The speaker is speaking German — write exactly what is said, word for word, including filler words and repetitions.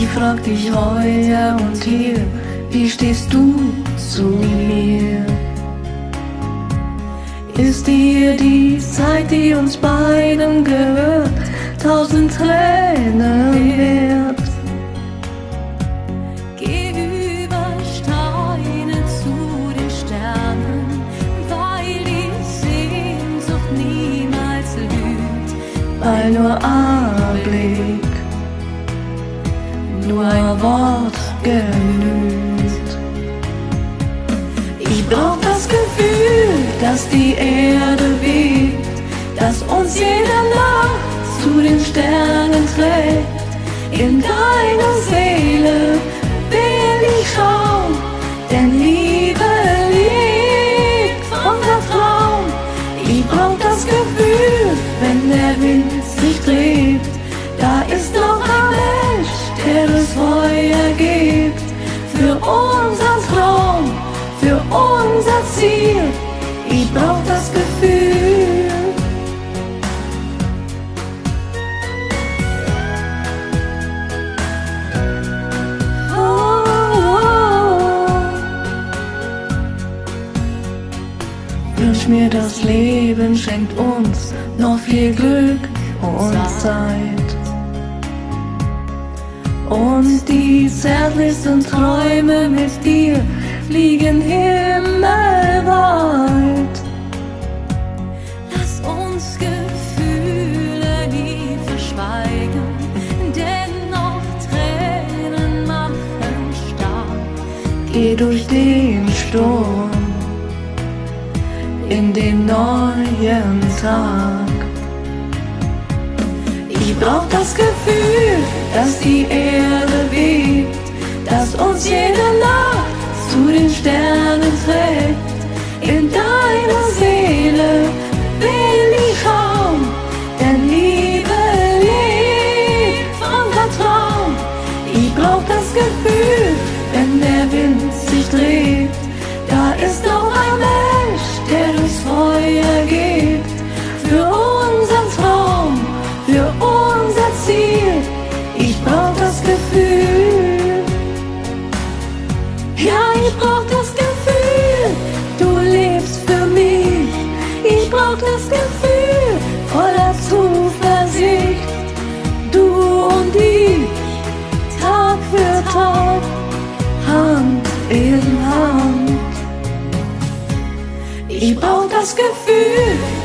Ich frag dich heute und hier, wie stehst du zu mir? Ist dir die Zeit, die uns beiden gehört, tausend Tränen wert? Geh über Steine zu den Sternen, weil die Sehnsucht niemals lügt. Weil nur ein Blick, nur ein Wort genügt. Ich brauch das Gefühl, dass die Erde weht, dass uns jede Nacht zu den Sternen trägt. In deiner Seele will ich schauen, denn Liebe liegt unser Traum. Ich brauch das Gefühl, wenn der Wind sich dreht, da ist noch ein Mensch, der das Feuer gibt. Für unseren Traum, für unser Ziel, ich brauch das Gefühl. Oh, oh. Wünsch mir, das Leben schenkt uns noch viel Glück und Zeit. Und die zärtlichsten Träume mit dir fliegen himmelweit. Lass uns Gefühle nie verschweigen, denn auch Tränen machen stark. Geh durch den Sturm in den neuen Tag. Ich brauch das Gefühl, dass die Erde weht, dass uns jede Nacht zu den Sternen trägt. In deiner Seele will ich schauen, denn Liebe lebt unser Traum. Ich brauch das Gefühl, wenn der Wind sich dreht, da ist noch ein Mensch, der das Feuer gibt. Für unseren Traum, für unser Ziel, ich brauch das Gefühl. Ja, ich brauch das Gefühl, du lebst für mich. Ich brauch das Gefühl, voller Zuversicht. Du und ich, Tag für Tag, Hand in Hand. Ich brauch das Gefühl,